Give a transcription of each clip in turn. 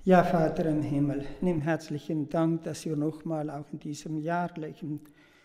Ja, Vater im Himmel, nimm herzlichen Dank, dass wir nochmal auch in diesem jährlichen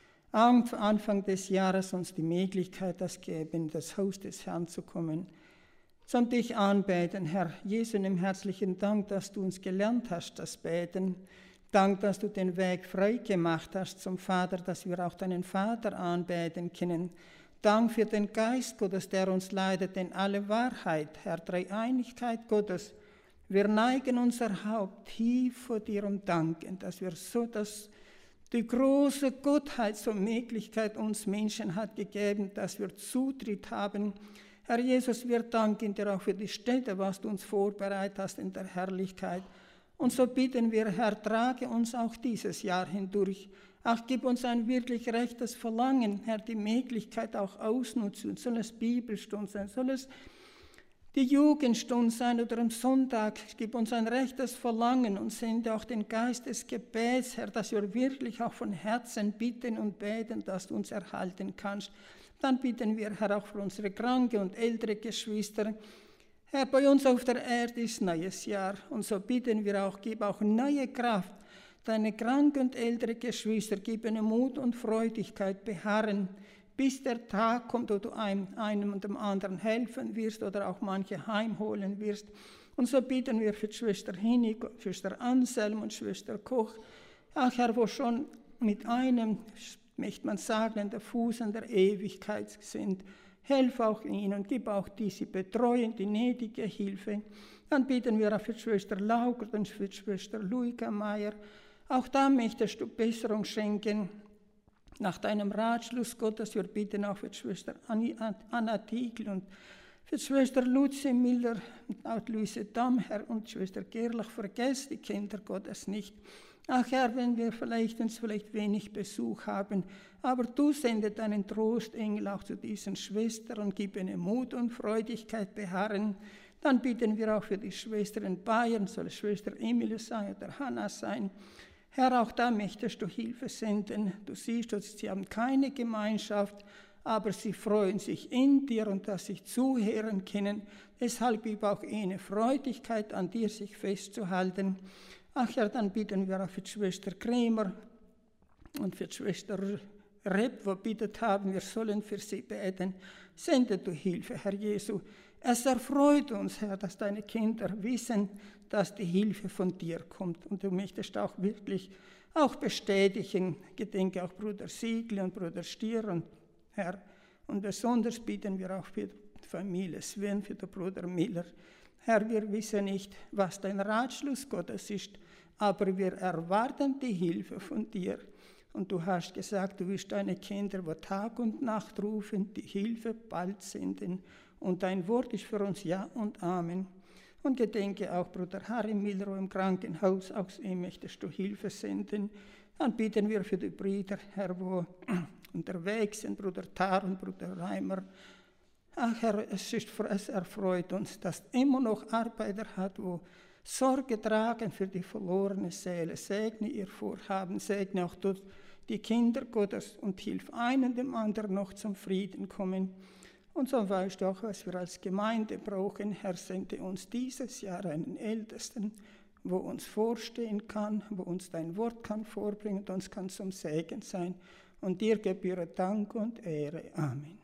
Anfang des Jahres uns die Möglichkeit geben, in das Haus des Herrn zu kommen, zum dich anbeten. Herr Jesu, nimm herzlichen Dank, dass du uns gelernt hast, das Beten. Dank, dass du den Weg frei gemacht hast zum Vater, dass wir auch deinen Vater anbeten können. Dank für den Geist Gottes, der uns leitet in alle Wahrheit, Herr, Dreieinigkeit Gottes. Wir neigen unser Haupt tief vor dir und danken, dass wir so, dass die große Gottheit zur Möglichkeit uns Menschen hat gegeben, dass wir Zutritt haben. Herr Jesus, wir danken dir auch für die Städte, was du uns vorbereitet hast in der Herrlichkeit. Und so bitten wir, Herr, trage uns auch dieses Jahr hindurch. Ach, gib uns ein wirklich rechtes Verlangen, Herr, die Möglichkeit auch ausnutzen. Soll es Bibelstunde sein, soll es die Jugendstunde sein oder am Sonntag. Gib uns ein rechtes Verlangen und sende auch den Geist des Gebets, Herr, dass wir wirklich auch von Herzen bitten und beten, dass du uns erhalten kannst. Dann bitten wir, Herr, auch für unsere kranke und ältere Geschwister. Herr, bei uns auf der Erde ist neues Jahr und so bitten wir auch, gib auch neue Kraft. Deine kranken und ältere Geschwister, gib ihnen Mut und Freudigkeit, beharren, bis der Tag kommt, wo du einem und dem anderen helfen wirst oder auch manche heimholen wirst. Und so bitten wir für die Schwester Hinig, Schwester Anselm und Schwester Koch. Ach Herr, wo schon mit einem, möchte man sagen, an der Fuß an der Ewigkeit sind. Helf auch ihnen und gib auch diese Betreuung, die nötige Hilfe. Dann bitten wir auch für die Schwester Laugert und für die Schwester Luika Meier. Auch da möchtest du Besserung schenken. Nach deinem Ratschluss Gottes, wir bitten auch für die Schwester Anna Tiegl und für die Schwester Luzi Miller und auch Luise Damm, Herr, und Schwester Gerlach, vergesst die Kinder Gottes nicht. Ach Herr, wenn wir uns vielleicht wenig Besuch haben, aber du sende deinen Trostengel auch zu diesen Schwestern und gib ihnen Mut und Freudigkeit beharren. Dann bitten wir auch für die Schwestern in Bayern, soll es Schwester Emilie sein oder Hanna sein. Herr, auch da möchtest du Hilfe senden. Du siehst, sie haben keine Gemeinschaft, aber sie freuen sich in dir und dass sie zuhören können. Deshalb gib auch ihnen Freudigkeit, an dir sich festzuhalten. Ach ja, dann bitten wir auch für die Schwester Kremer und für die Schwester Repp, wo bittet haben, wir sollen für sie beten. Sende du Hilfe, Herr Jesu. Es erfreut uns, Herr, dass deine Kinder wissen, dass die Hilfe von dir kommt. Und du möchtest auch wirklich auch bestätigen, gedenke auch Bruder Siegel und Bruder Stier und Herr. Und besonders bitten wir auch für die Familie Sven, für den Bruder Miller. Herr, wir wissen nicht, was dein Ratschluss Gottes ist, aber wir erwarten die Hilfe von dir. Und du hast gesagt, du wirst deine Kinder, wo Tag und Nacht rufen, die Hilfe bald senden. Und dein Wort ist für uns Ja und Amen. Und gedenke auch Bruder Harry Miller im Krankenhaus, auch ihm möchtest du Hilfe senden. Dann bitten wir für die Brüder, Herr, wo unterwegs sind, Bruder Tar und Bruder Reimer. Ach Herr, es erfreut uns, dass immer noch Arbeiter hat, wo Sorge tragen für die verlorene Seele. Segne ihr Vorhaben, segne auch die Kinder Gottes und hilf einem dem anderen noch zum Frieden kommen. Und so weißt du auch, was wir als Gemeinde brauchen. Herr, sende uns dieses Jahr einen Ältesten, wo uns vorstehen kann, wo uns dein Wort kann vorbringen und uns kann zum Segen sein. Und dir gebühre Dank und Ehre. Amen.